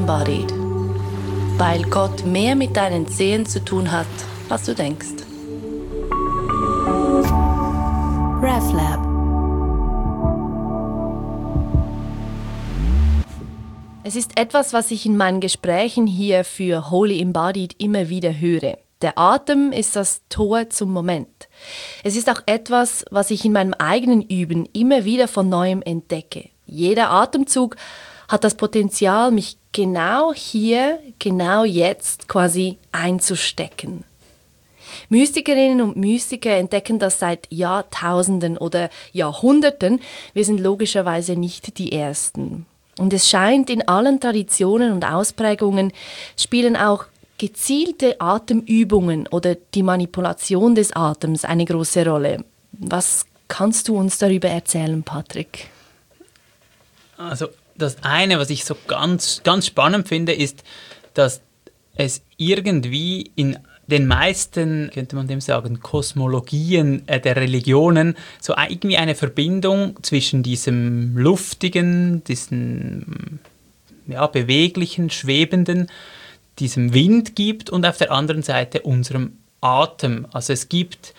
Embodied. Weil Gott mehr mit deinen Zehen zu tun hat, als du denkst. RefLab. Es ist etwas, was ich in meinen Gesprächen hier für Holy Embodied immer wieder höre. Der Atem ist das Tor zum Moment. Es ist auch etwas, was ich in meinem eigenen Üben immer wieder von Neuem entdecke. Jeder Atemzug hat das Potenzial, mich genau hier, genau jetzt quasi einzustecken. Mystikerinnen und Mystiker entdecken das seit Jahrtausenden oder Jahrhunderten. Wir sind logischerweise nicht die Ersten. Und es scheint, in allen Traditionen und Ausprägungen spielen auch gezielte Atemübungen oder die Manipulation des Atems eine große Rolle. Was kannst du uns darüber erzählen, Patrick? Also das eine, was ich so ganz, ganz spannend finde, ist, dass es irgendwie in den meisten, könnte man dem sagen, Kosmologien der Religionen so irgendwie eine Verbindung zwischen diesem luftigen, diesem beweglichen, schwebenden, diesem Wind gibt und auf der anderen Seite unserem Atem. Also es gibt,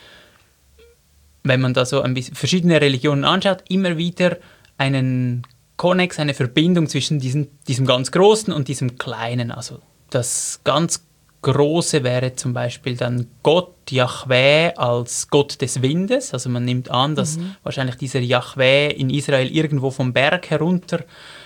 wenn man da so ein bisschen verschiedene Religionen anschaut, immer wieder einen Konnex, eine Verbindung zwischen diesem ganz Großen und diesem Kleinen. Also das ganz Große wäre zum Beispiel dann Gott, Jahwe, als Gott des Windes. Also man nimmt an, dass wahrscheinlich dieser Jahwe in Israel irgendwo vom Berg herunter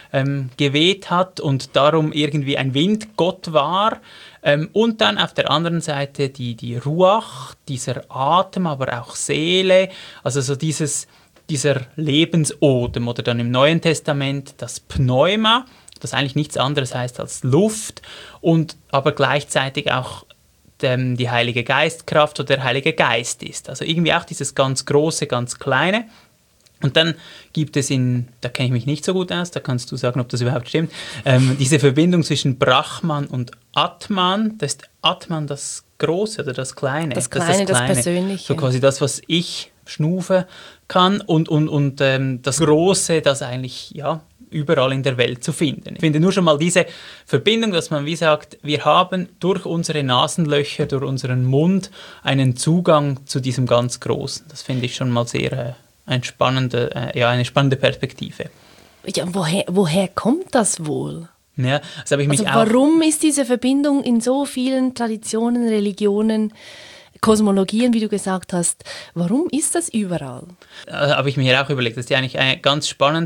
geweht hat und darum irgendwie ein Windgott war. Und dann auf der anderen Seite die Ruach, dieser Atem, aber auch Seele, also so dieser Lebensodem oder dann im Neuen Testament das Pneuma, das eigentlich nichts anderes heißt als Luft und aber gleichzeitig auch die Heilige Geistkraft oder der Heilige Geist ist. Also irgendwie auch dieses ganz Große, ganz Kleine. Und dann gibt es da kenne ich mich nicht so gut aus, da kannst du sagen, ob das überhaupt stimmt, diese Verbindung zwischen Brahman und Atman. Das ist Atman das Große oder das Kleine? Das Kleine, das Persönliche. So quasi das, was ich schnufe kann und das Große, das eigentlich überall in der Welt zu finden. Ich finde nur schon mal diese Verbindung, dass man wie sagt, wir haben durch unsere Nasenlöcher, durch unseren Mund einen Zugang zu diesem ganz Großen. Das finde ich schon mal sehr eine spannende Perspektive. Ja, woher kommt das wohl? Ja, das habe ich mich warum ist diese Verbindung in so vielen Traditionen, Religionen, Kosmologien, wie du gesagt hast, warum ist das überall? Habe ich mir auch überlegt, das ist ja eigentlich ganz spannend.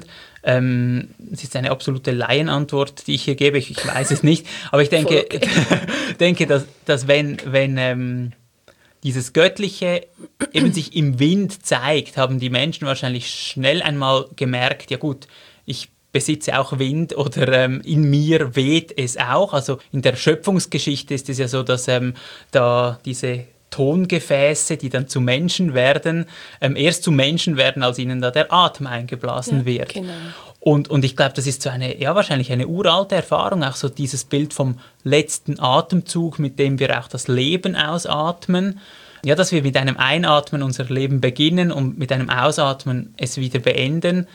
Es ist eine absolute Laienantwort, die ich hier gebe, ich weiß es nicht, aber ich denke, denke dass wenn dieses Göttliche eben sich im Wind zeigt, haben die Menschen wahrscheinlich schnell einmal gemerkt, ja gut, ich besitze auch Wind oder in mir weht es auch. Also in der Schöpfungsgeschichte ist es ja so, dass da diese Tongefäße, die dann zu Menschen werden, erst zu Menschen werden, als ihnen da der Atem eingeblasen wird. Genau. Und ich glaube, das ist so wahrscheinlich eine uralte Erfahrung, auch so dieses Bild vom letzten Atemzug, mit dem wir auch das Leben ausatmen. Ja, dass wir mit einem Einatmen unser Leben beginnen und mit einem Ausatmen es wieder beenden.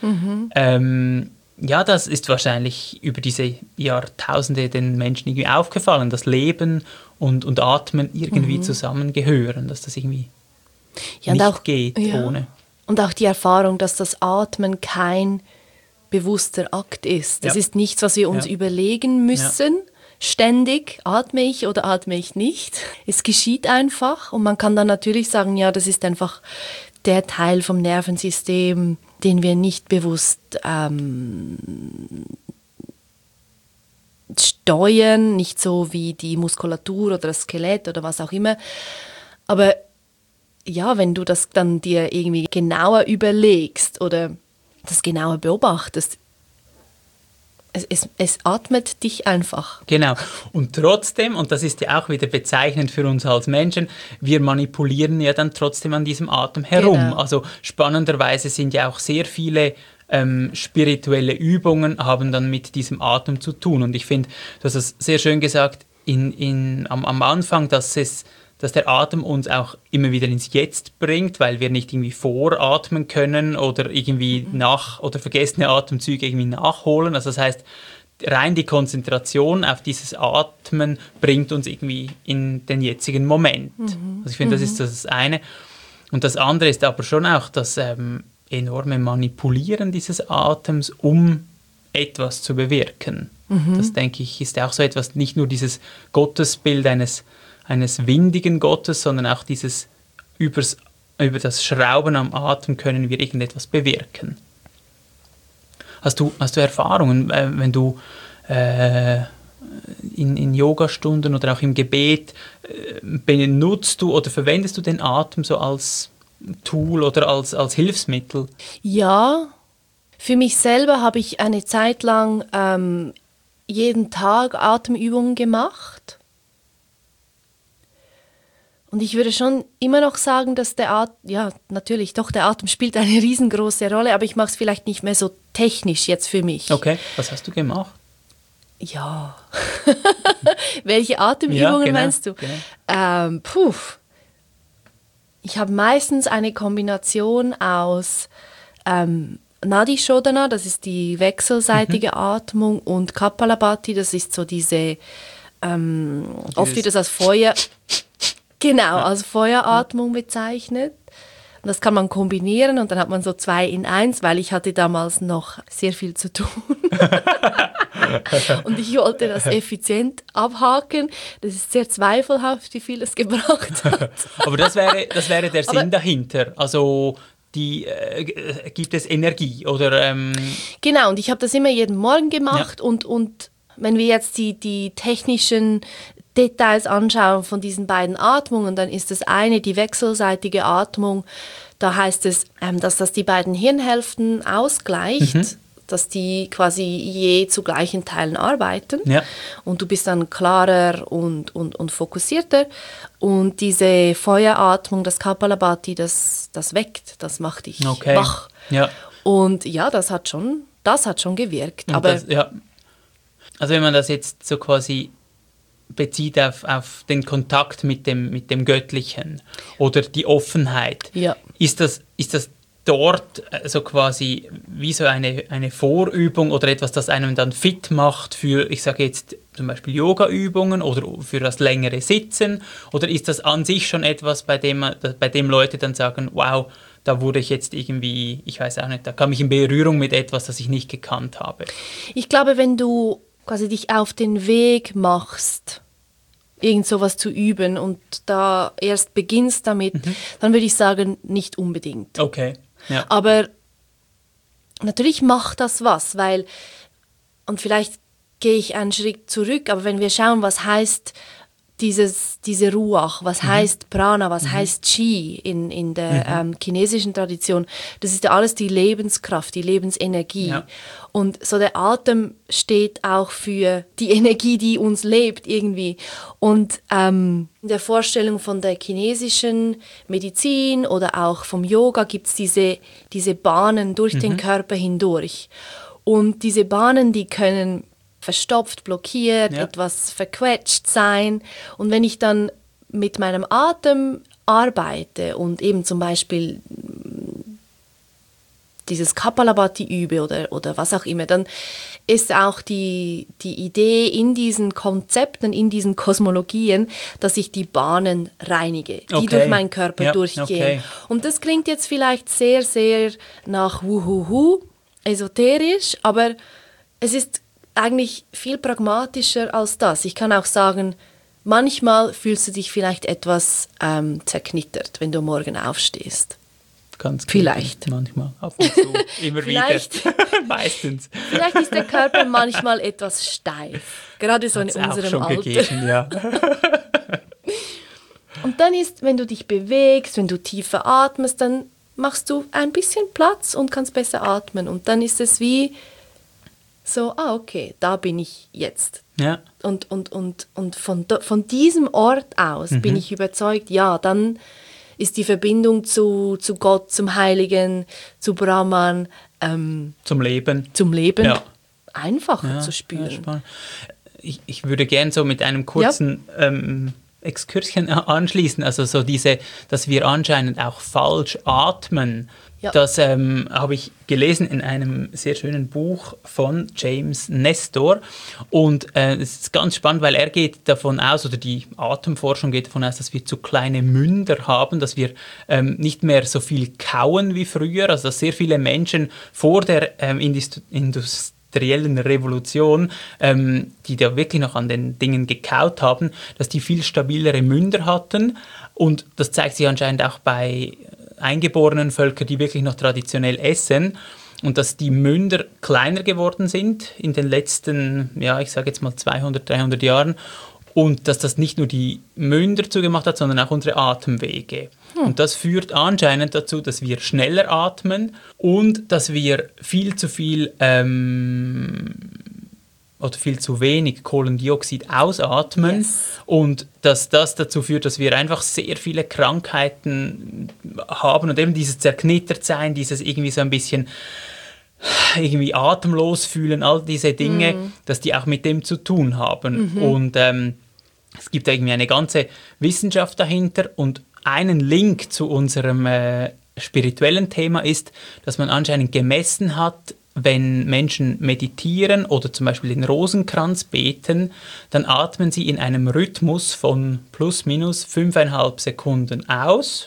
Das ist wahrscheinlich über diese Jahrtausende den Menschen irgendwie aufgefallen, dass Leben und Atmen irgendwie zusammengehören, dass das irgendwie nicht geht ohne. Und auch die Erfahrung, dass das Atmen kein bewusster Akt ist. Das ist nichts, was wir uns überlegen müssen. Ständig, atme ich oder atme ich nicht. Es geschieht einfach und man kann dann natürlich sagen, ja, das ist einfach der Teil vom Nervensystem, den wir nicht bewusst steuern, nicht so wie die Muskulatur oder das Skelett oder was auch immer. Aber ja, wenn du das dann dir irgendwie genauer überlegst oder das genauer beobachtest, es atmet dich einfach. Genau. Und trotzdem, und das ist ja auch wieder bezeichnend für uns als Menschen, wir manipulieren ja dann trotzdem an diesem Atem herum. Genau. Also spannenderweise sind ja auch sehr viele spirituelle Übungen haben dann mit diesem Atem zu tun. Und ich finde, du hast es sehr schön gesagt am Anfang, dass der Atem uns auch immer wieder ins Jetzt bringt, weil wir nicht irgendwie voratmen können oder irgendwie oder vergessene Atemzüge irgendwie nachholen. Also das heißt, rein die Konzentration auf dieses Atmen bringt uns irgendwie in den jetzigen Moment. Also ich finde, das ist das eine. Und das andere ist aber schon auch das enorme Manipulieren dieses Atems, um etwas zu bewirken. Das, denke ich, ist auch so etwas, nicht nur dieses Gottesbild eines windigen Gottes, sondern auch dieses über das Schrauben am Atem können wir irgendetwas bewirken. Hast du Erfahrungen, wenn du in Yogastunden oder auch im Gebet benutzt du oder verwendest du den Atem so als Tool oder als Hilfsmittel? Ja, für mich selber habe ich eine Zeit lang jeden Tag Atemübungen gemacht. Und ich würde schon immer noch sagen, dass der Atem spielt eine riesengroße Rolle, aber ich mache es vielleicht nicht mehr so technisch jetzt für mich. Okay, was hast du gemacht? Ja, welche Atemübungen meinst du? Genau. Ich habe meistens eine Kombination aus Nadi Shodhana, das ist die wechselseitige Atmung, und Kapalabhati, das ist so diese, oft wird das als Feuer... Genau, als Feueratmung bezeichnet. Und das kann man kombinieren und dann hat man so 2 in 1, weil ich hatte damals noch sehr viel zu tun. Und ich wollte das effizient abhaken. Das ist sehr zweifelhaft, wie viel es gebracht hat. Aber das wäre der Sinn dahinter. Also gibt es Energie oder... Genau, und ich habe das immer jeden Morgen gemacht und wenn wir jetzt die technischen Details anschauen von diesen beiden Atmungen, dann ist das eine die wechselseitige Atmung. Da heißt es, dass das die beiden Hirnhälften ausgleicht, dass die quasi je zu gleichen Teilen arbeiten. Ja. Und du bist dann klarer und fokussierter. Und diese Feueratmung, das Kapalabhati, das weckt, das macht dich wach. Ja. Und ja, das hat schon gewirkt. Aber also wenn man das jetzt so quasi bezieht auf den Kontakt mit dem Göttlichen oder die Offenheit. Ja. Ist das dort so quasi wie so eine Vorübung oder etwas, das einem dann fit macht für, ich sage jetzt zum Beispiel Yoga-Übungen oder für das längere Sitzen? Oder ist das an sich schon etwas, bei dem Leute dann sagen, wow, da wurde ich jetzt irgendwie, ich weiß auch nicht, da kam ich in Berührung mit etwas, das ich nicht gekannt habe? Ich glaube, wenn du quasi dich auf den Weg machst, irgend sowas zu üben und da erst beginnst damit, dann würde ich sagen, nicht unbedingt. Okay. Ja. Aber natürlich macht das was, weil, und vielleicht gehe ich einen Schritt zurück, aber wenn wir schauen, was heißt diese Ruach, was heißt Prana, was heißt Qi in der chinesischen Tradition, das ist ja alles die Lebenskraft, die Lebensenergie. Ja. Und so der Atem steht auch für die Energie, die uns lebt irgendwie. Und in der Vorstellung von der chinesischen Medizin oder auch vom Yoga gibt es diese Bahnen durch den Körper hindurch. Und diese Bahnen, die können verstopft, blockiert, etwas verquetscht sein. Und wenn ich dann mit meinem Atem arbeite und eben zum Beispiel dieses Kapalabhati übe oder was auch immer, dann ist auch die Idee in diesen Konzepten, in diesen Kosmologien, dass ich die Bahnen reinige, die durch meinen Körper durchgehen. Okay. Und das klingt jetzt vielleicht sehr, sehr nach Wuhuhu, esoterisch, aber es ist eigentlich viel pragmatischer als das. Ich kann auch sagen, manchmal fühlst du dich vielleicht etwas zerknittert, wenn du morgen aufstehst. Ganz vielleicht. Manchmal, ab und zu, immer wieder. Meistens. Vielleicht ist der Körper manchmal etwas steif, gerade so Hat's in unserem auch schon Alter. Gegeben, ja. Und dann ist, wenn du dich bewegst, wenn du tiefer atmest, dann machst du ein bisschen Platz und kannst besser atmen. Und dann ist es wie so, okay, da bin ich jetzt. Ja. Und von diesem Ort aus bin ich überzeugt, ja, dann ist die Verbindung zu Gott, zum Heiligen, zu Brahman, zum Leben einfacher zu spüren. Ja, ich würde gerne so mit einem kurzen Exkurschen anschließen. Also so dass wir anscheinend auch falsch atmen. Ja. Das habe ich gelesen in einem sehr schönen Buch von James Nestor. Und es ist ganz spannend, weil er geht davon aus, oder die Atemforschung geht davon aus, dass wir zu kleine Münder haben, dass wir nicht mehr so viel kauen wie früher. Also dass sehr viele Menschen vor der industriellen Revolution, die da wirklich noch an den Dingen gekaut haben, dass die viel stabilere Münder hatten. Und das zeigt sich anscheinend auch bei eingeborenen Völkern, die wirklich noch traditionell essen, und dass die Münder kleiner geworden sind in den letzten, ja, ich sage jetzt mal 200, 300 Jahren, und dass das nicht nur die Münder zugemacht hat, sondern auch unsere Atemwege. Und das führt anscheinend dazu, dass wir schneller atmen und dass wir viel zu viel oder viel zu wenig Kohlendioxid ausatmen. Yes. Und dass das dazu führt, dass wir einfach sehr viele Krankheiten haben und eben dieses Zerknittertsein, dieses irgendwie so ein bisschen irgendwie atemlos fühlen, all diese Dinge, dass die auch mit dem zu tun haben. Und es gibt irgendwie eine ganze Wissenschaft dahinter, und einen Link zu unserem spirituellen Thema ist, dass man anscheinend gemessen hat, wenn Menschen meditieren oder zum Beispiel den Rosenkranz beten, dann atmen sie in einem Rhythmus von plus minus 5,5 Sekunden aus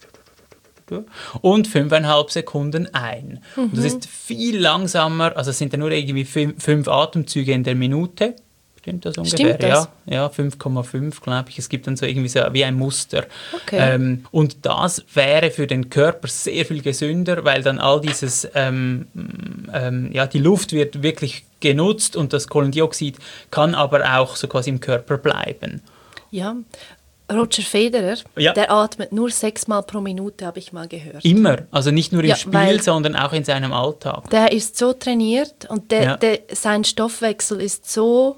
und 5,5 Sekunden ein. Und das ist viel langsamer, also es sind dann nur irgendwie 5 Atemzüge in der Minute. Stimmt das ungefähr? Stimmt das? Ja, 5,5 glaube ich. Es gibt dann so irgendwie so wie ein Muster. Okay. Und das wäre für den Körper sehr viel gesünder, weil dann all dieses, die Luft wird wirklich genutzt und das Kohlendioxid kann aber auch so quasi im Körper bleiben. Ja, Roger Federer, der atmet nur 6 Mal pro Minute, habe ich mal gehört. Immer, also nicht nur im Spiel, sondern auch in seinem Alltag. Der ist so trainiert und sein Stoffwechsel ist so,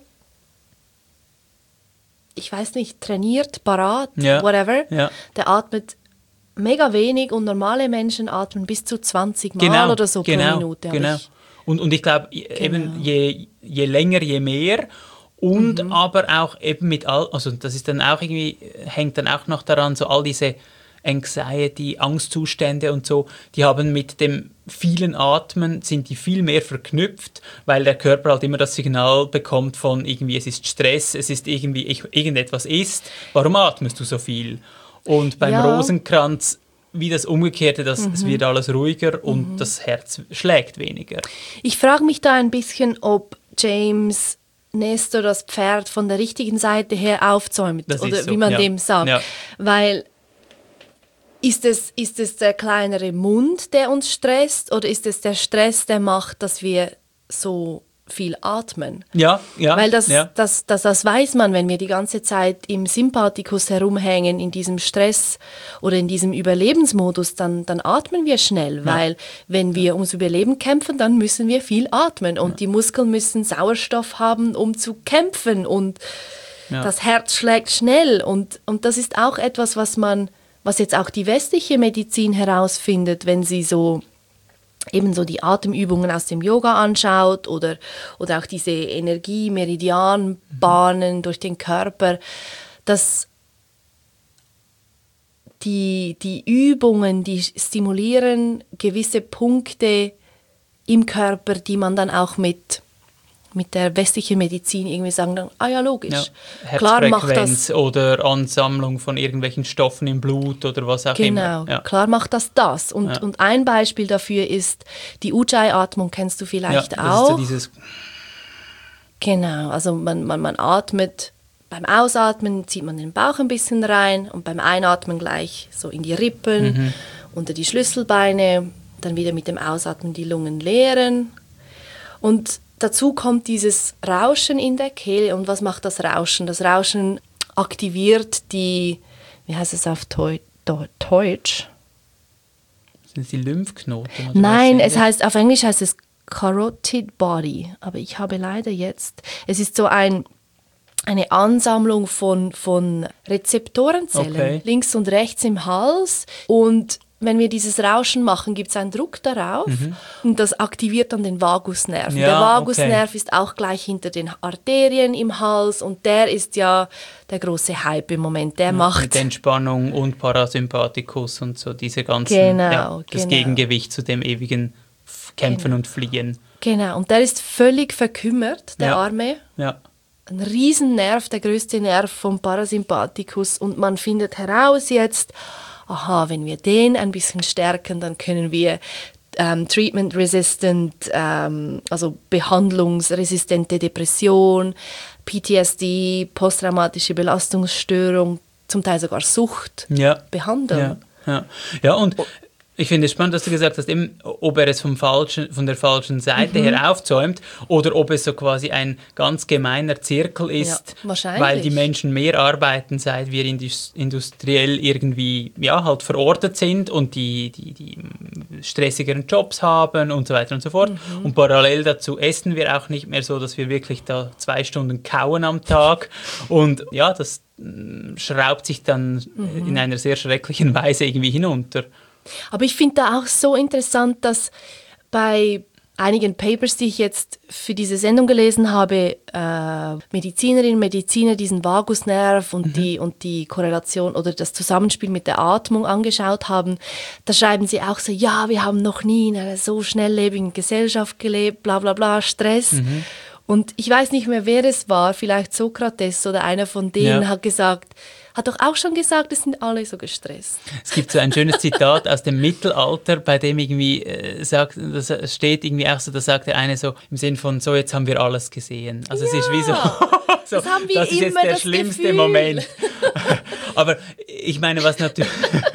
ich weiß nicht, trainiert, parat, whatever. Ja. Der atmet mega wenig und normale Menschen atmen bis zu 20 Mal oder so pro Minute. Genau. Und ich glaube, eben je länger, je mehr. Und aber auch eben mit also das ist dann auch irgendwie, hängt dann auch noch daran, so all diese Anxiety, Angstzustände und so, die haben mit dem vielen Atmen, sind die viel mehr verknüpft, weil der Körper halt immer das Signal bekommt von irgendwie, es ist Stress, es ist irgendwie, irgendetwas ist, warum atmest du so viel? Und beim Rosenkranz wie das Umgekehrte, es wird alles ruhiger und das Herz schlägt weniger. Ich frage mich da ein bisschen, ob James Nestor das Pferd von der richtigen Seite her aufzäumt, oder so, wie man dem sagt, weil ist es der kleinere Mund, der uns stresst, oder ist es der Stress, der macht, dass wir so viel atmen? Ja. Weil das weiß man, wenn wir die ganze Zeit im Sympathikus herumhängen, in diesem Stress oder in diesem Überlebensmodus, dann atmen wir schnell, weil wenn wir ums Überleben kämpfen, dann müssen wir viel atmen und die Muskeln müssen Sauerstoff haben, um zu kämpfen, und das Herz schlägt schnell, und das ist auch etwas, was jetzt auch die westliche Medizin herausfindet, wenn sie so ebenso die Atemübungen aus dem Yoga anschaut oder auch diese Energie-Meridianbahnen durch den Körper, dass die Übungen, die stimulieren gewisse Punkte im Körper, die man dann auch mit der westlichen Medizin irgendwie sagen, dann, logisch. Ja. Klar macht das, oder Ansammlung von irgendwelchen Stoffen im Blut oder was auch immer. Genau, klar macht das. Und ein Beispiel dafür ist die Ujjayi-Atmung, kennst du vielleicht auch. Ist so dieses genau, also man atmet, beim Ausatmen zieht man den Bauch ein bisschen rein und beim Einatmen gleich so in die Rippen, unter die Schlüsselbeine, dann wieder mit dem Ausatmen die Lungen leeren. Und dazu kommt dieses Rauschen in der Kehle. Und was macht das Rauschen? Das Rauschen aktiviert die, wie heißt es auf Deutsch? Sind es die Lymphknoten? Nein, auf Englisch heißt es Carotid Body. Aber ich habe leider jetzt, es ist so eine Ansammlung von Rezeptorenzellen, links und rechts im Hals. Und wenn wir dieses Rauschen machen, gibt es einen Druck darauf und das aktiviert dann den Vagusnerv. Ja, der Vagusnerv ist auch gleich hinter den Arterien im Hals und der ist ja der große Hype im Moment. Der macht mit Entspannung und Parasympathikus und so diese ganzen, das Gegengewicht zu dem ewigen Kämpfen und Fliehen. Genau, und der ist völlig verkümmert, der Arme. Ja. Ein Riesennerv, der größte Nerv vom Parasympathikus und man findet heraus jetzt, aha, wenn wir den ein bisschen stärken, dann können wir treatment-resistant, also behandlungsresistente Depression, PTSD, posttraumatische Belastungsstörung, zum Teil sogar Sucht behandeln. Ja, und ich finde es spannend, dass du gesagt hast, eben, ob er es von der falschen Seite her aufzäumt oder ob es so quasi ein ganz gemeiner Zirkel ist, weil die Menschen mehr arbeiten, seit wir industriell irgendwie halt verortet sind und die stressigeren Jobs haben und so weiter und so fort. Und parallel dazu essen wir auch nicht mehr so, dass wir wirklich da 2 Stunden kauen am Tag. Und ja, das schraubt sich dann in einer sehr schrecklichen Weise irgendwie hinunter. Aber ich finde da auch so interessant, dass bei einigen Papers, die ich jetzt für diese Sendung gelesen habe, Medizinerinnen und Mediziner diesen Vagusnerv und die Korrelation oder das Zusammenspiel mit der Atmung angeschaut haben, da schreiben sie auch so, ja, wir haben noch nie in einer so schnelllebigen Gesellschaft gelebt, bla bla bla, Stress. Und ich weiß nicht mehr, wer es war, vielleicht Sokrates oder einer von denen hat doch auch schon gesagt, es sind alle so gestresst. Es gibt so ein schönes Zitat aus dem Mittelalter, bei dem irgendwie das steht irgendwie auch so, da sagt der eine so im Sinn von, so jetzt haben wir alles gesehen. Also es ist wie so, das haben wir das ist jetzt der schlimmste Gefühl. Moment. Aber ich meine, was natürlich,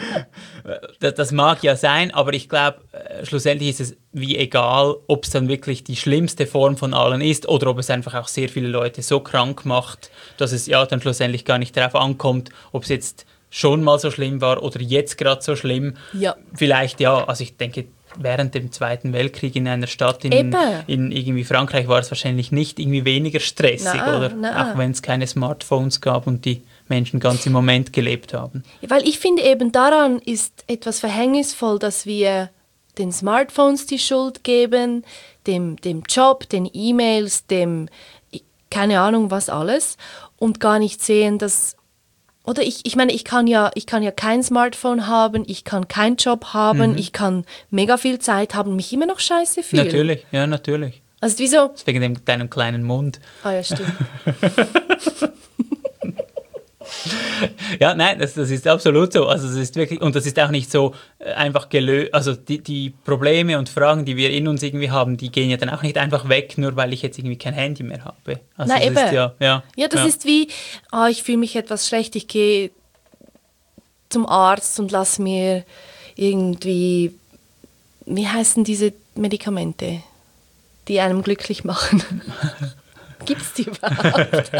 das mag ja sein, aber ich glaube, schlussendlich ist es wie egal, ob es dann wirklich die schlimmste Form von allen ist oder ob es einfach auch sehr viele Leute so krank macht, dass es ja dann schlussendlich gar nicht darauf ankommt, ob es jetzt schon mal so schlimm war oder jetzt gerade so schlimm. Ja. Vielleicht also ich denke, während dem Zweiten Weltkrieg in einer Stadt in irgendwie Frankreich war es wahrscheinlich nicht irgendwie weniger stressig, oder? Auch wenn es keine Smartphones gab und die Menschen ganz im Moment gelebt haben. Weil ich finde eben daran ist etwas verhängnisvoll, dass wir den Smartphones die Schuld geben, dem Job, den E-Mails, dem keine Ahnung was alles und gar nicht sehen, dass oder ich meine, ich kann ja kein Smartphone haben, ich kann keinen Job haben, ich kann mega viel Zeit haben, mich immer noch scheiße fühlen. Natürlich, ja, natürlich. Also wieso? Wegen deinem kleinen Mund. Ah ja, stimmt. Ja, nein, das ist absolut so. Also es ist wirklich, und das ist auch nicht so einfach gelöst. Also die Probleme und Fragen, die wir in uns irgendwie haben, die gehen ja dann auch nicht einfach weg, nur weil ich jetzt irgendwie kein Handy mehr habe. Also nein, eben. Ist das ist wie, ich fühle mich etwas schlecht, ich gehe zum Arzt und lass mir irgendwie, wie heißen diese Medikamente, die einem glücklich machen? Gibt es die überhaupt?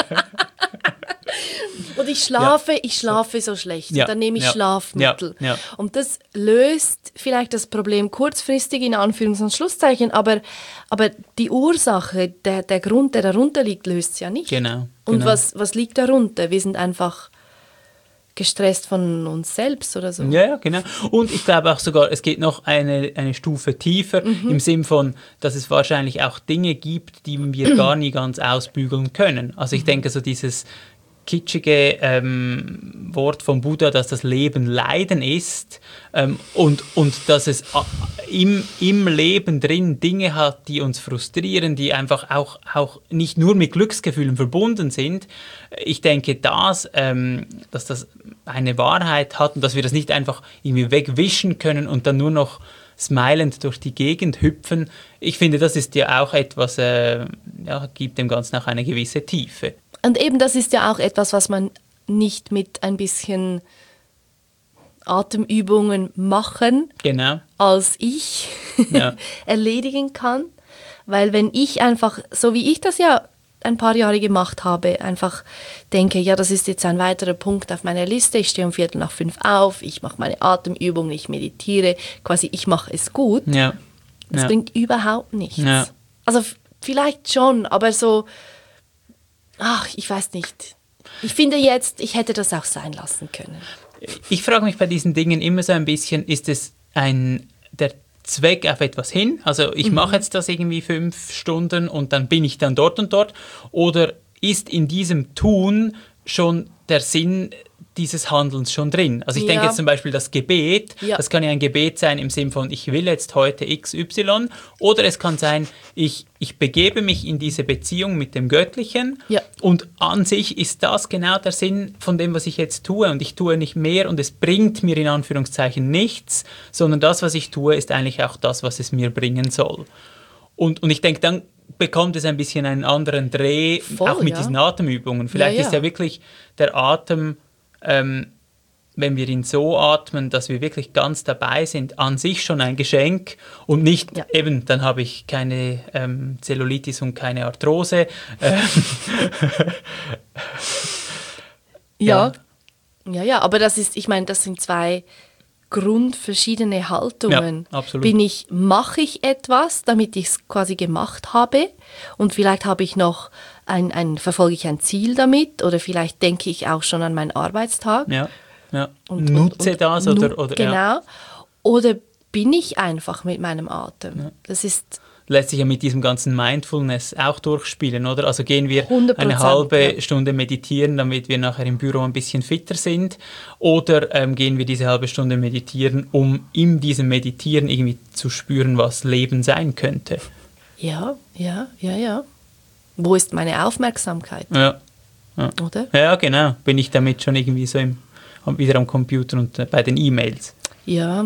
Und ich schlafe so schlecht. Ja. Und dann nehme ich Schlafmittel. Ja. Und das löst vielleicht das Problem kurzfristig in Anführungs- und Schlusszeichen, aber die Ursache, der Grund, der darunter liegt, löst es ja nicht. Genau. Und was liegt darunter? Wir sind einfach gestresst von uns selbst oder so. Ja, genau. Und ich glaube auch sogar, es geht noch eine Stufe tiefer, im Sinn von, dass es wahrscheinlich auch Dinge gibt, die wir gar nie ganz ausbügeln können. Also ich denke, so dieses kitschige Wort vom Buddha, dass das Leben Leiden ist und dass es im Leben drin Dinge hat, die uns frustrieren, die einfach auch nicht nur mit Glücksgefühlen verbunden sind. Ich denke, dass das eine Wahrheit hat und dass wir das nicht einfach irgendwie wegwischen können und dann nur noch smilend durch die Gegend hüpfen. Ich finde, das ist ja auch etwas, gibt dem Ganzen auch eine gewisse Tiefe. Und eben das ist ja auch etwas, was man nicht mit ein bisschen Atemübungen machen, als ich erledigen kann. Weil wenn ich einfach, so wie ich das ja ein paar Jahre gemacht habe, einfach denke, ja, das ist jetzt ein weiterer Punkt auf meiner Liste, ich stehe um 4:45 auf, ich mache meine Atemübungen, ich meditiere, quasi ich mache es gut. Ja. Das bringt überhaupt nichts. Ja. Also vielleicht schon, aber so, ich weiß nicht. Ich finde jetzt, ich hätte das auch sein lassen können. Ich frage mich bei diesen Dingen immer so ein bisschen, ist es der Zweck auf etwas hin? Also ich mache jetzt das irgendwie 5 Stunden und dann bin ich dann dort und dort. Oder ist in diesem Tun schon der Sinn dieses Handelns schon drin? Also ich denke jetzt zum Beispiel das Gebet, das kann ja ein Gebet sein im Sinn von, ich will jetzt heute XY, oder es kann sein, ich begebe mich in diese Beziehung mit dem Göttlichen und an sich ist das genau der Sinn von dem, was ich jetzt tue, und ich tue nicht mehr und es bringt mir in Anführungszeichen nichts, sondern das, was ich tue, ist eigentlich auch das, was es mir bringen soll. Und ich denke, dann bekommt es ein bisschen einen anderen Dreh, auch mit diesen Atemübungen. Vielleicht ist ja wirklich der Atem, wenn wir ihn so atmen, dass wir wirklich ganz dabei sind, an sich schon ein Geschenk und nicht eben, dann habe ich keine Zellulitis und keine Arthrose. Ja, aber das ist, ich meine, das sind zwei grundverschiedene Haltungen. Ja, absolut. Mache ich etwas, damit ich es quasi gemacht habe, und vielleicht habe ich noch verfolge ich ein Ziel damit, oder vielleicht denke ich auch schon an meinen Arbeitstag. Ja. Nutze das oder genau. Oder bin ich einfach mit meinem Atem? Ja. Das ist lässt sich ja mit diesem ganzen Mindfulness auch durchspielen, oder? Also gehen wir 100%, eine halbe Stunde meditieren, damit wir nachher im Büro ein bisschen fitter sind, oder gehen wir diese halbe Stunde meditieren, um in diesem Meditieren irgendwie zu spüren, was Leben sein könnte? Ja. Wo ist meine Aufmerksamkeit? Ja. Oder? Ja, genau. Bin ich damit schon irgendwie so wieder am Computer und bei den E-Mails? Ja.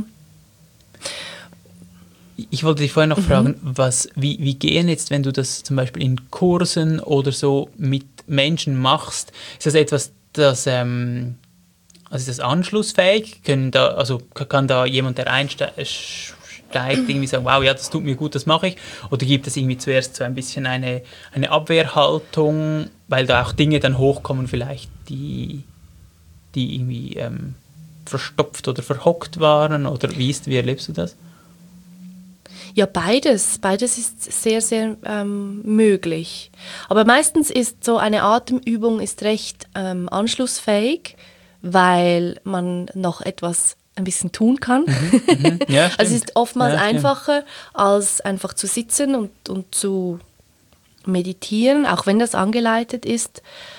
Ich wollte dich vorher noch fragen, wie gehen jetzt, wenn du das zum Beispiel in Kursen oder so mit Menschen machst, ist das etwas, das ist das anschlussfähig? Kann da jemand, der einsteigt, irgendwie sagen, wow, ja, das tut mir gut, das mache ich? Oder gibt es irgendwie zuerst so ein bisschen eine Abwehrhaltung, weil da auch Dinge dann hochkommen vielleicht, die irgendwie verstopft oder verhockt waren? Oder wie erlebst du das? Ja, beides. Beides ist sehr, sehr möglich. Aber meistens ist so eine Atemübung ist recht anschlussfähig, weil man noch etwas ein bisschen tun kann. Ja, also es ist oftmals einfacher, als einfach zu sitzen und zu meditieren, auch wenn das angeleitet ist.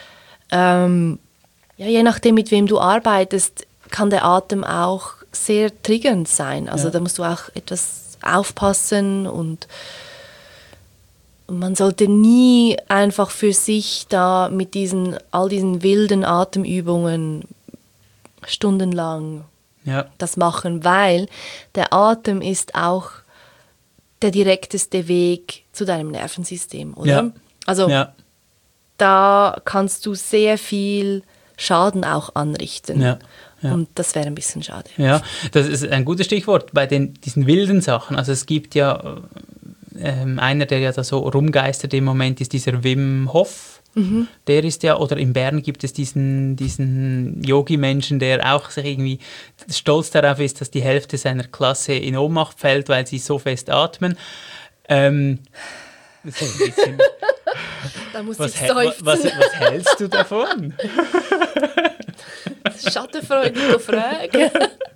Je nachdem, mit wem du arbeitest, kann der Atem auch sehr triggernd sein. Also da musst du auch etwas aufpassen, und man sollte nie einfach für sich da mit all diesen wilden Atemübungen stundenlang das machen, weil der Atem ist auch der direkteste Weg zu deinem Nervensystem, oder? Ja. Also da kannst du sehr viel Schaden auch anrichten. Ja. Und das wäre ein bisschen schade. Ja, das ist ein gutes Stichwort bei diesen wilden Sachen. Also es gibt ja, einer, der ja da so rumgeistert im Moment, ist dieser Wim Hof. Der ist ja, oder in Bern gibt es diesen Yogi-Menschen, der auch sich irgendwie stolz darauf ist, dass die Hälfte seiner Klasse in Ohnmacht fällt, weil sie so fest atmen. Das ist ein bisschen... Da muss ich seufzen. Was hältst du davon? Schattenfreudige Frage.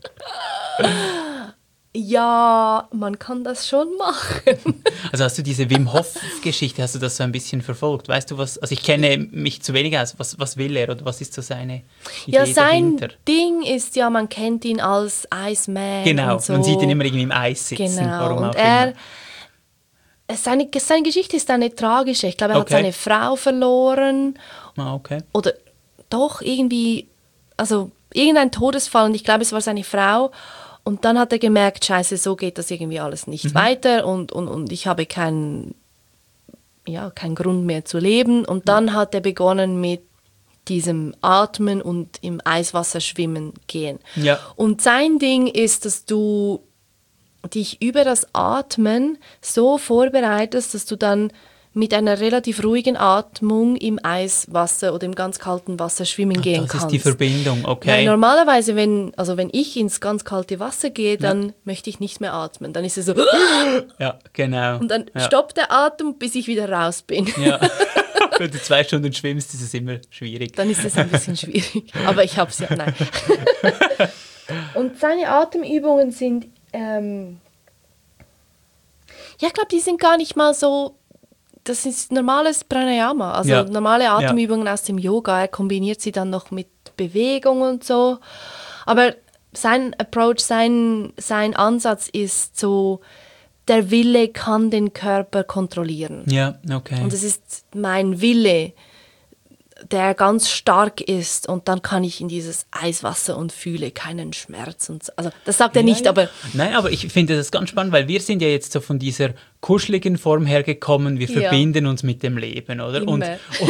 Ja, man kann das schon machen. Also hast du diese Wim Hof-Geschichte, hast du das so ein bisschen verfolgt? Weißt du was, also ich kenne mich zu wenig aus, was will er oder was ist so seine Idee dahinter? Ja, sein dahinter? Ding ist ja, man kennt ihn als Iceman. Genau, und so. Man sieht ihn immer irgendwie im Eis sitzen. Genau, warum und auch seine Geschichte ist eine tragische. Ich glaube, er hat seine Frau verloren. Okay. Oder doch irgendwie, also irgendein Todesfall, und ich glaube, es war seine Frau. Und dann hat er gemerkt, scheiße, so geht das irgendwie alles nicht weiter, und ich habe keinen Grund mehr zu leben. Und dann hat er begonnen mit diesem Atmen und im Eiswasser schwimmen gehen. Ja. Und sein Ding ist, dass du dich über das Atmen so vorbereitest, dass du dann mit einer relativ ruhigen Atmung im Eiswasser oder im ganz kalten Wasser schwimmen gehen kannst. Das ist die Verbindung, okay. Weil normalerweise, wenn ich ins ganz kalte Wasser gehe, dann möchte ich nicht mehr atmen. Dann ist es so... Ja, genau. Und dann stoppt der Atem, bis ich wieder raus bin. Ja. Wenn du 2 Stunden schwimmst, ist es immer schwierig. Dann ist es ein bisschen schwierig. Aber ich habe es ja, nein. Und seine Atemübungen sind Ja, ich glaube, die sind gar nicht mal so, das ist normales Pranayama, also normale Atemübungen aus dem Yoga. Er kombiniert sie dann noch mit Bewegung und so. Aber sein Approach, sein Ansatz ist so, der Wille kann den Körper kontrollieren. Ja, okay. Und es ist mein Wille, der ganz stark ist, und dann kann ich in dieses Eiswasser und fühle keinen Schmerz. Und so. Also das sagt er nicht, aber... Nein, aber ich finde das ganz spannend, weil wir sind ja jetzt so von dieser kuscheligen Form hergekommen, wir verbinden uns mit dem Leben, oder? Und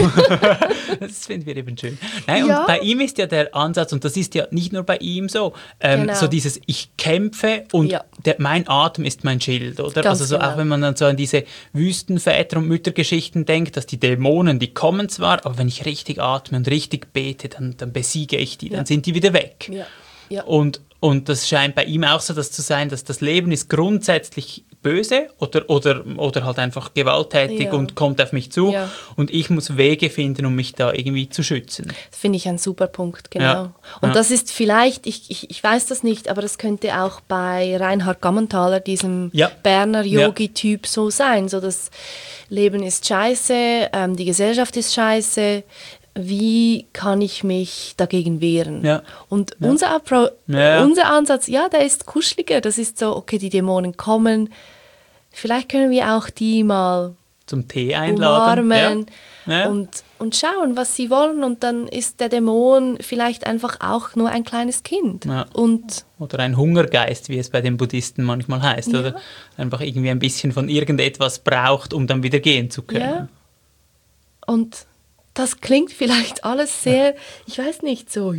das finden wir eben schön. Nein, und bei ihm ist ja der Ansatz, und das ist ja nicht nur bei ihm so, so dieses ich kämpfe und mein Atem ist mein Schild, oder? Ganz also so, auch wenn man dann so an diese Wüstenväter- und Müttergeschichten denkt, dass die Dämonen, die kommen zwar, aber wenn ich richtig atme und richtig bete, dann besiege ich die, dann sind die wieder weg. Ja. Ja. Und das scheint bei ihm auch so das zu sein, dass das Leben ist grundsätzlich böse oder halt einfach gewalttätig und kommt auf mich zu und ich muss Wege finden, um mich da irgendwie zu schützen. Das finde ich ein super Punkt, genau. Ja. Und das ist vielleicht, ich weiß das nicht, aber das könnte auch bei Reinhard Gammenthaler, diesem Berner Yogi-Typ so sein. So, das Leben ist scheiße, die Gesellschaft ist scheiße, wie kann ich mich dagegen wehren? Ja. Und unser Ansatz, der ist kuscheliger. Das ist so, okay, die Dämonen kommen. Vielleicht können wir auch die mal zum Tee einladen. Und schauen, was sie wollen. Und dann ist der Dämon vielleicht einfach auch nur ein kleines Kind. Ja. Oder ein Hungergeist, wie es bei den Buddhisten manchmal heißt. Oder einfach irgendwie ein bisschen von irgendetwas braucht, um dann wieder gehen zu können. Ja. Und das klingt vielleicht alles sehr, ich weiß nicht, so,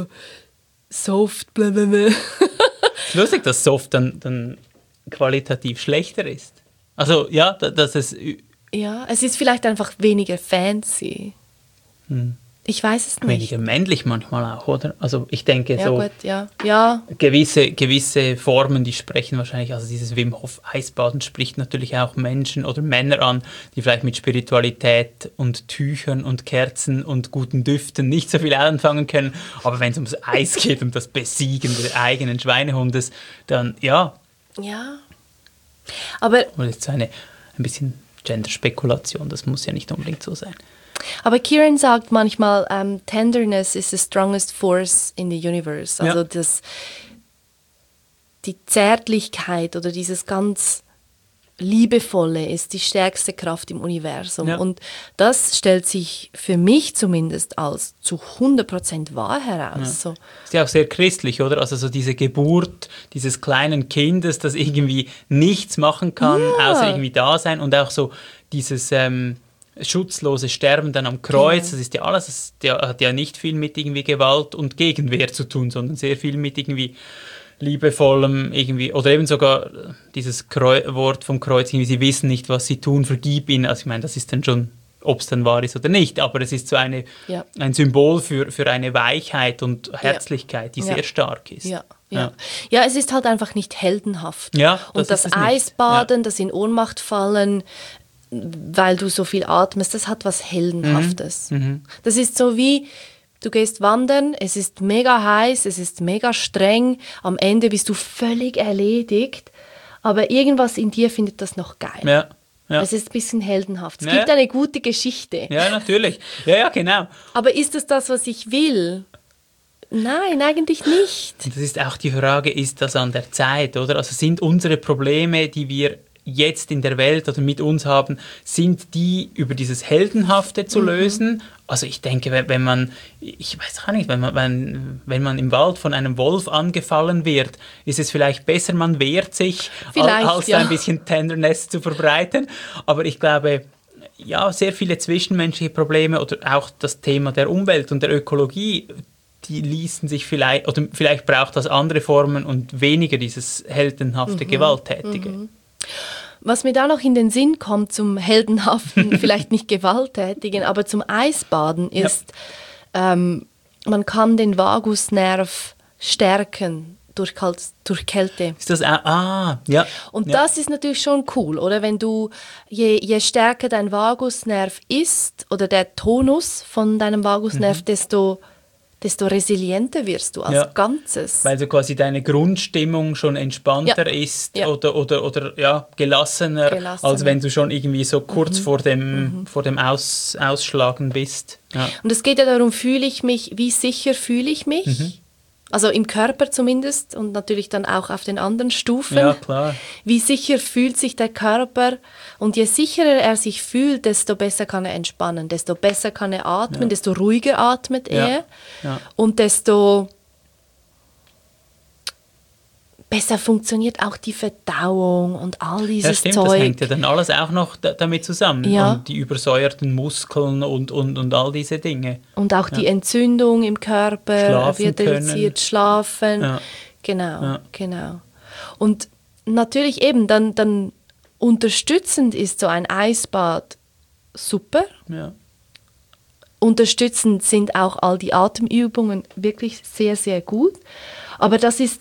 soft, blablabla. Es ist lustig, dass soft dann qualitativ schlechter ist. Also, dass es... Ja, es ist vielleicht einfach weniger fancy. Ich weiß es nicht. Weniger männlich manchmal auch, oder? Also ich denke gut, gewisse Formen, die sprechen wahrscheinlich, also dieses Wim Hof Eisbaden spricht natürlich auch Menschen oder Männer an, die vielleicht mit Spiritualität und Tüchern und Kerzen und guten Düften nicht so viel anfangen können. Aber wenn es ums Eis geht, um das Besiegen des eigenen Schweinehundes, dann Ja. Aber... Und das ist ein bisschen Gender-Spekulation, das muss ja nicht unbedingt so sein. Aber Kieran sagt manchmal, Tenderness is the strongest force in the universe. Also die Zärtlichkeit oder dieses ganz Liebevolle ist die stärkste Kraft im Universum. Ja. Und das stellt sich für mich zumindest als zu 100% wahr heraus. Ja. So. Ist ja auch sehr christlich, oder? Also so diese Geburt dieses kleinen Kindes, das irgendwie nichts machen kann, außer irgendwie da sein, und auch so dieses... schutzlose Sterben dann am Kreuz, das ist ja alles, das hat ja nicht viel mit irgendwie Gewalt und Gegenwehr zu tun, sondern sehr viel mit irgendwie liebevollem irgendwie, oder eben sogar dieses Wort vom Kreuz, irgendwie, sie wissen nicht, was sie tun, vergib ihnen. Also ich meine, das ist dann schon, ob es dann wahr ist oder nicht, aber es ist so ein Symbol für eine Weichheit und Herzlichkeit, die sehr stark ist. Ja, es ist halt einfach nicht heldenhaft. Ja, und das Eisbaden, das in Ohnmacht fallen, weil du so viel atmest, das hat was Heldenhaftes. Das ist so wie, du gehst wandern, es ist mega heiß, es ist mega streng, am Ende bist du völlig erledigt, aber irgendwas in dir findet das noch geil. Ja. Es ist ein bisschen heldenhaft. Es gibt eine gute Geschichte. Ja, natürlich. Ja, genau. Aber ist es das, was ich will? Nein, eigentlich nicht. Das ist auch die Frage, ist das an der Zeit, oder? Also sind unsere Probleme, die wir jetzt in der Welt oder mit uns haben, sind die über dieses Heldenhafte zu lösen? Also ich denke, wenn man, ich weiß auch nicht, wenn man im Wald von einem Wolf angefallen wird, ist es vielleicht besser, man wehrt sich, als ein bisschen Tenderness zu verbreiten. Aber ich glaube, sehr viele zwischenmenschliche Probleme oder auch das Thema der Umwelt und der Ökologie, die ließen sich vielleicht, oder vielleicht braucht das andere Formen und weniger dieses heldenhafte, gewalttätige. Was mir da noch in den Sinn kommt zum heldenhaften, vielleicht nicht gewalttätigen, aber zum Eisbaden ist, man kann den Vagusnerv stärken durch Kälte. Ist das Und das ist natürlich schon cool, oder? Wenn du, je stärker dein Vagusnerv ist oder der Tonus von deinem Vagusnerv, desto desto resilienter wirst du als Ganzes. Weil so quasi deine Grundstimmung schon entspannter ist oder gelassener, als wenn du schon irgendwie so kurz vor dem Ausschlagen bist. Ja. Und es geht ja darum, wie sicher fühle ich mich? Mhm. Also im Körper zumindest und natürlich dann auch auf den anderen Stufen. Ja, klar. Wie sicher fühlt sich der Körper? Und je sicherer er sich fühlt, desto besser kann er entspannen, desto besser kann er atmen, desto ruhiger atmet er und desto besser funktioniert auch die Verdauung und all dieses Zeug. Das hängt ja dann alles auch noch damit zusammen. Ja. Und die übersäuerten Muskeln und all diese Dinge. Und auch die Entzündung im Körper wird reduziert, schlafen. Ja. Genau. Und natürlich eben, dann unterstützend ist so ein Eisbad super. Ja. Unterstützend sind auch all die Atemübungen wirklich sehr, sehr gut. Aber das ist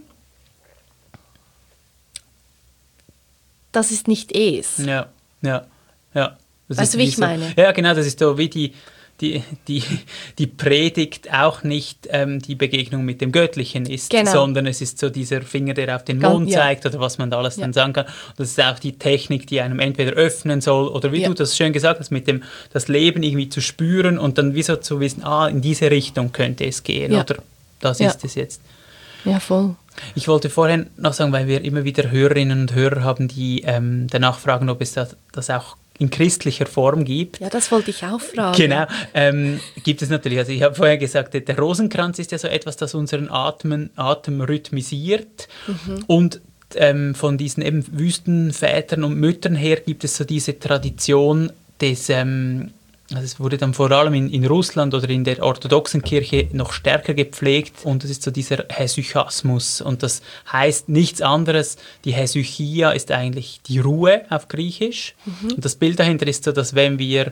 nicht es. Ja. Weißt du, wie ich meine? Ja, genau, das ist so wie die Predigt auch nicht die Begegnung mit dem Göttlichen ist, sondern es ist so dieser Finger, der auf den Mond zeigt oder was man da alles dann sagen kann. Und das ist auch die Technik, die einem entweder öffnen soll oder wie du das schön gesagt hast, mit dem das Leben irgendwie zu spüren und dann wie so zu wissen, in diese Richtung könnte es gehen oder das ist es jetzt. Ja, voll. Ich wollte vorhin noch sagen, weil wir immer wieder Hörerinnen und Hörer haben, die danach fragen, ob es das auch in christlicher Form gibt. Ja, das wollte ich auch fragen. Genau, gibt es natürlich. Also ich habe vorher gesagt, der Rosenkranz ist ja so etwas, das unseren Atem rhythmisiert. Und von diesen eben Wüstenvätern und Müttern her gibt es so diese Tradition des... Also es wurde dann vor allem in Russland oder in der orthodoxen Kirche noch stärker gepflegt und das ist so dieser Hesychasmus und das heißt nichts anderes, die Hesychia ist eigentlich die Ruhe auf Griechisch und das Bild dahinter ist so, dass wenn wir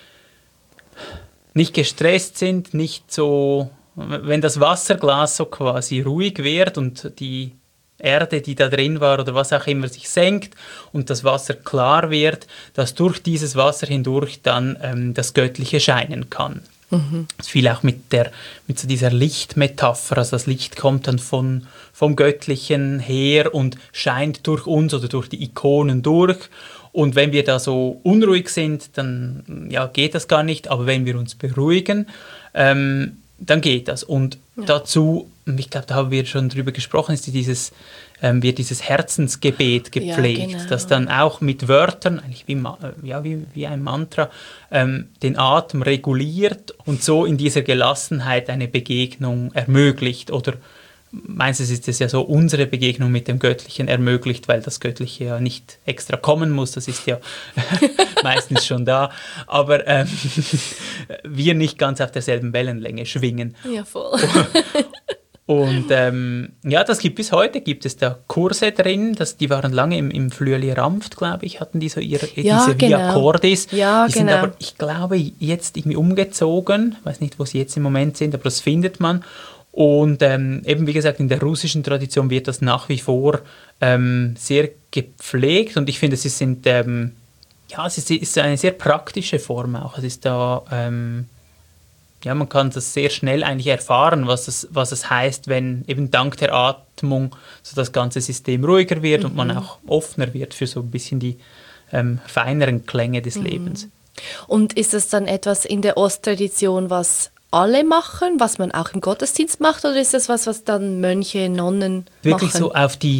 nicht gestresst sind, wenn das Wasserglas so quasi ruhig wird und die Erde, die da drin war oder was auch immer, sich senkt und das Wasser klar wird, dass durch dieses Wasser hindurch dann das Göttliche scheinen kann. Das fiel auch mit so dieser Lichtmetapher, also das Licht kommt dann vom Göttlichen her und scheint durch uns oder durch die Ikonen durch. Und wenn wir da so unruhig sind, dann geht das gar nicht, aber wenn wir uns beruhigen, dann geht das. Und dazu, ich glaube, da haben wir schon drüber gesprochen, wird dieses Herzensgebet gepflegt, das dann auch mit Wörtern, eigentlich wie ein Mantra, den Atem reguliert und so in dieser Gelassenheit eine Begegnung ermöglicht. Oder meistens ist es ja so, unsere Begegnung mit dem Göttlichen ermöglicht, weil das Göttliche ja nicht extra kommen muss, das ist ja meistens schon da, aber wir nicht ganz auf derselben Wellenlänge schwingen. Ja, voll. Und das gibt bis heute, gibt es da Kurse drin, die waren lange im Flüeli Ramft, glaube ich, hatten die so diese Via Cordis. Ja, die sind aber, ich glaube, jetzt irgendwie umgezogen, ich weiß nicht, wo sie jetzt im Moment sind, aber das findet man. Und eben wie gesagt, in der russischen Tradition wird das nach wie vor sehr gepflegt und ich finde, es ist eine sehr praktische Form auch. Es ist da, man kann das sehr schnell eigentlich erfahren, was es heißt, wenn eben dank der Atmung so das ganze System ruhiger wird und man auch offener wird für so ein bisschen die feineren Klänge des Lebens. Und ist das dann etwas in der Osttradition, was alle machen, was man auch im Gottesdienst macht, oder ist das was dann Mönche, Nonnen wirklich machen? So auf die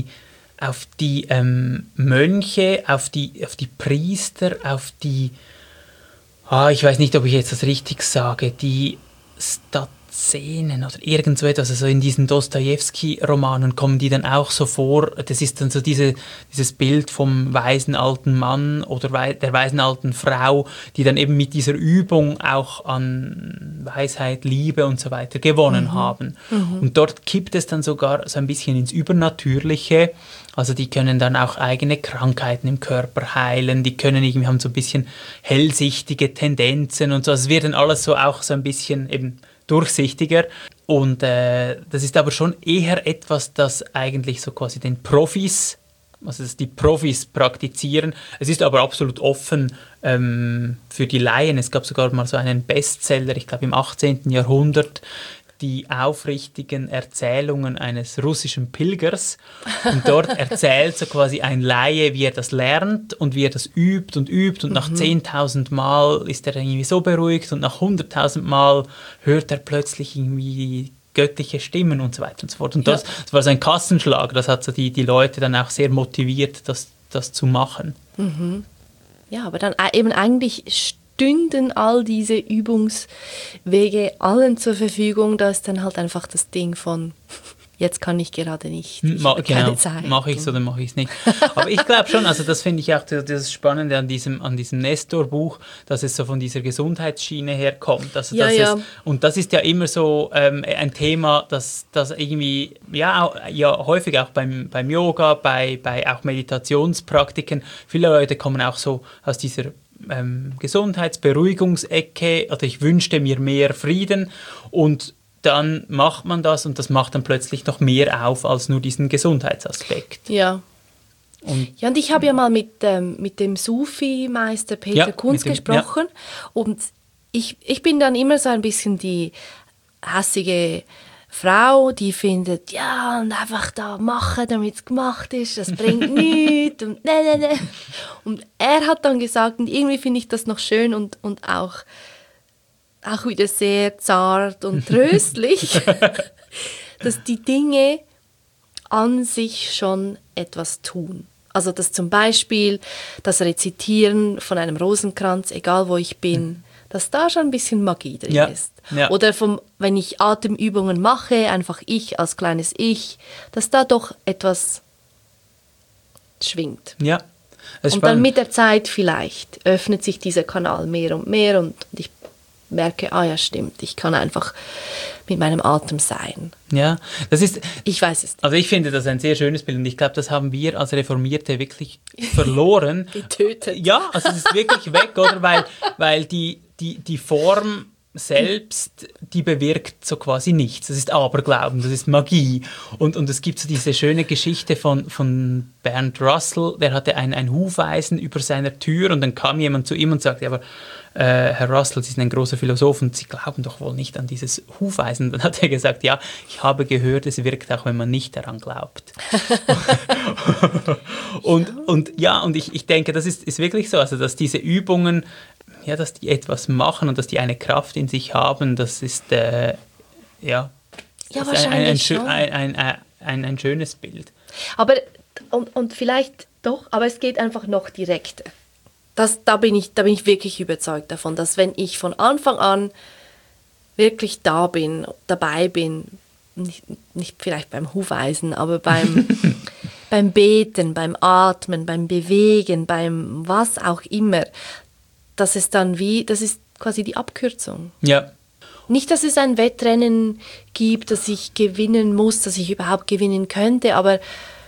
Mönche, auf die Priester, auf die, ich weiß nicht, ob ich jetzt das richtig sage, die Szenen oder irgend so etwas, also in diesen Dostojewski-Romanen kommen die dann auch so vor, das ist dann so dieses Bild vom weisen alten Mann oder der weisen alten Frau, die dann eben mit dieser Übung auch an Weisheit, Liebe und so weiter gewonnen haben. Und dort kippt es dann sogar so ein bisschen ins Übernatürliche, also die können dann auch eigene Krankheiten im Körper heilen, die haben so ein bisschen hellsichtige Tendenzen und so, es wird dann alles so auch so ein bisschen eben durchsichtiger und das ist aber schon eher etwas, das eigentlich so quasi den Profis, also das die Profis praktizieren. Es ist aber absolut offen für die Laien. Es gab sogar mal so einen Bestseller, ich glaube im 18. Jahrhundert, die aufrichtigen Erzählungen eines russischen Pilgers und dort erzählt so quasi ein Laie, wie er das lernt und wie er das übt und nach 10.000 Mal ist er irgendwie so beruhigt und nach 100.000 Mal hört er plötzlich irgendwie göttliche Stimmen und so weiter und so fort. Und das war so ein Kassenschlag, das hat so die Leute dann auch sehr motiviert, das zu machen. Ja, aber dann eben eigentlich stünden all diese Übungswege allen zur Verfügung. Da ist dann halt einfach das Ding von, jetzt kann ich gerade nicht. Ich habe keine Zeit. Mache ich es oder mache ich es nicht. Aber ich glaube schon, also das finde ich auch das Spannende an diesem Nestor-Buch, dass es so von dieser Gesundheitsschiene herkommt. Also und das ist ja immer so ein Thema, das irgendwie häufig auch beim Yoga, bei auch Meditationspraktiken, viele Leute kommen auch so aus dieser Gesundheitsberuhigungsecke, also ich wünschte mir mehr Frieden und dann macht man das und das macht dann plötzlich noch mehr auf als nur diesen Gesundheitsaspekt. Ja. Und ich habe ja mal mit dem Sufi-Meister Peter Kunz gesprochen und ich bin dann immer so ein bisschen die hässige Frau, die findet, ja, und einfach da machen, damit es gemacht ist, das bringt nichts und ne. Und er hat dann gesagt, und irgendwie finde ich das noch schön und auch wieder sehr zart und tröstlich, dass die Dinge an sich schon etwas tun. Also dass zum Beispiel das Rezitieren von einem Rosenkranz, egal wo ich bin, dass da schon ein bisschen Magie drin ist. Ja. Oder wenn ich Atemübungen mache, einfach ich als kleines Ich, dass da doch etwas schwingt. Ja. Und dann mit der Zeit vielleicht öffnet sich dieser Kanal mehr und mehr und ich merke, ja stimmt, ich kann einfach mit meinem Atem sein. Ja, das ist... Ich weiß es nicht. Also ich finde das ein sehr schönes Bild und ich glaube, das haben wir als Reformierte wirklich verloren. Getötet. Ja, also es ist wirklich weg, oder? Weil die Form selbst, die bewirkt so quasi nichts. Das ist Aberglauben, das ist Magie. Und es gibt so diese schöne Geschichte von Bernd Russell, der hatte ein Hufeisen über seiner Tür und dann kam jemand zu ihm und sagte, aber Herr Russell, Sie sind ein großer Philosoph und Sie glauben doch wohl nicht an dieses Hufeisen. Dann hat er gesagt, ja, ich habe gehört, es wirkt auch, wenn man nicht daran glaubt. und ich denke, das ist wirklich so, also dass diese Übungen, ja, dass die etwas machen und dass die eine Kraft in sich haben, das ist wahrscheinlich ein schönes Bild. Aber und vielleicht doch, aber es geht einfach noch direkter. Da bin ich wirklich überzeugt davon, dass wenn ich von Anfang an wirklich dabei bin, nicht vielleicht beim Hufeisen, aber beim Beten, beim Atmen, beim Bewegen, beim was auch immer, das ist quasi die Abkürzung. Ja. Nicht, dass es ein Wettrennen gibt, das ich gewinnen muss, das ich überhaupt gewinnen könnte, aber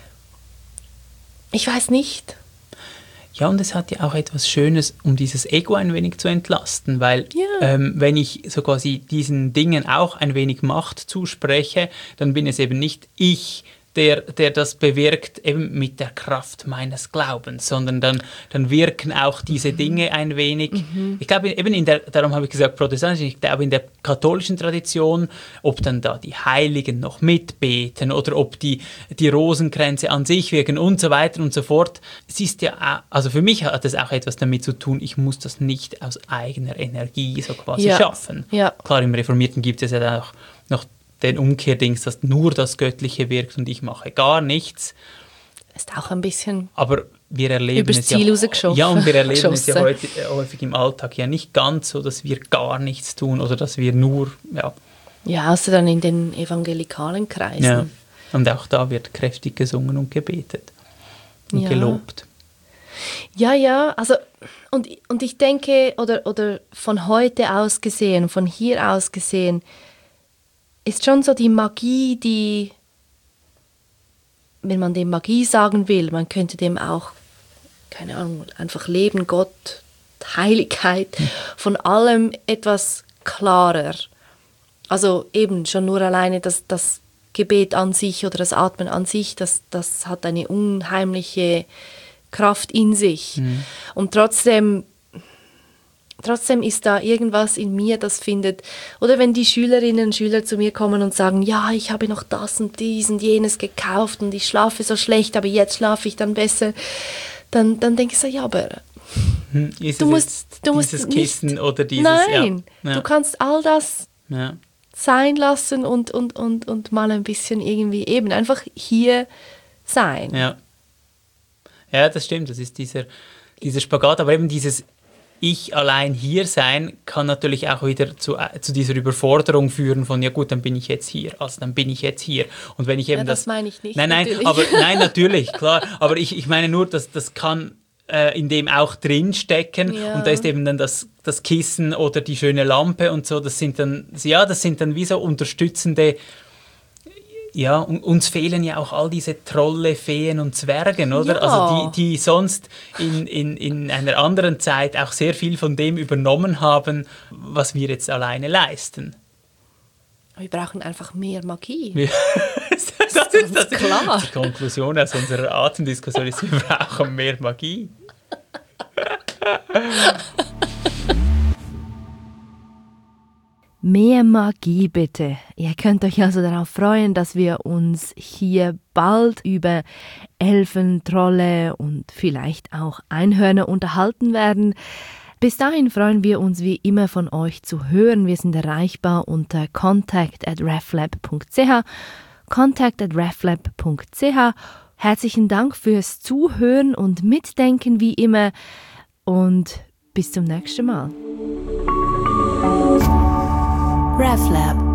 ich weiß nicht. Ja, und es hat ja auch etwas Schönes, um dieses Ego ein wenig zu entlasten, weil wenn ich so quasi diesen Dingen auch ein wenig Macht zuspreche, dann bin es eben nicht ich, der das bewirkt, eben mit der Kraft meines Glaubens, sondern dann wirken auch diese Dinge ein wenig. Ich glaube, eben darum habe ich gesagt, protestantisch, ich glaube in der katholischen Tradition, ob dann da die Heiligen noch mitbeten oder ob die Rosenkränze an sich wirken und so weiter und so fort. Es ist ja auch, also für mich hat es auch etwas damit zu tun, ich muss das nicht aus eigener Energie so quasi schaffen. Ja. Klar, im Reformierten gibt es ja auch noch den Umkehrdings, dass nur das Göttliche wirkt und ich mache gar nichts. Ist auch ein bisschen aber wir erleben übers Ziel rausgeschossen. Ja, und wir erleben es ja heute häufig im Alltag ja nicht ganz so, dass wir gar nichts tun oder dass wir nur, Ja, außer dann in den evangelikalen Kreisen. Ja, und auch da wird kräftig gesungen und gebetet und gelobt. Ja, also und ich denke, oder von heute aus gesehen, von hier aus gesehen, ist schon so die Magie, die, wenn man dem Magie sagen will, man könnte dem auch, keine Ahnung, einfach Leben, Gott, Heiligkeit, von allem etwas klarer. Also eben schon nur alleine das Gebet an sich oder das Atmen an sich, das hat eine unheimliche Kraft in sich. Und trotzdem trotzdem ist da irgendwas in mir, das findet, oder wenn die Schülerinnen und Schüler zu mir kommen und sagen, ja, ich habe noch das und dies und jenes gekauft und ich schlafe so schlecht, aber jetzt schlafe ich dann besser, dann denke ich so, ja, aber Ist du es musst dieses Kissen nicht, oder dieses... Nein, Ja. du kannst all das Ja. sein lassen und mal ein bisschen irgendwie eben einfach hier sein. Ja. Ja, das stimmt, das ist dieser Spagat, aber eben dieses Ich allein hier sein kann natürlich auch wieder zu dieser Überforderung führen von, ja gut, dann bin ich jetzt hier, also dann bin ich jetzt hier. Und wenn ich eben das meine ich nicht. Nein, natürlich. Nein, natürlich, klar, aber ich meine nur, dass das kann in dem auch drinstecken und da ist eben dann das Kissen oder die schöne Lampe und so, das sind dann wie so unterstützende. Ja, uns fehlen ja auch all diese Trolle, Feen und Zwergen, oder? Ja. Also die sonst in einer anderen Zeit auch sehr viel von dem übernommen haben, was wir jetzt alleine leisten. Wir brauchen einfach mehr Magie. Das ist klar. Die Konklusion aus unserer Atemdiskussion ist, wir brauchen mehr Magie. Mehr Magie bitte. Ihr könnt euch also darauf freuen, dass wir uns hier bald über Elfen, Trolle und vielleicht auch Einhörner unterhalten werden. Bis dahin freuen wir uns wie immer von euch zu hören. Wir sind erreichbar unter contact@reflab.ch. contact@reflab.ch. Herzlichen Dank fürs Zuhören und Mitdenken wie immer und bis zum nächsten Mal. RefLab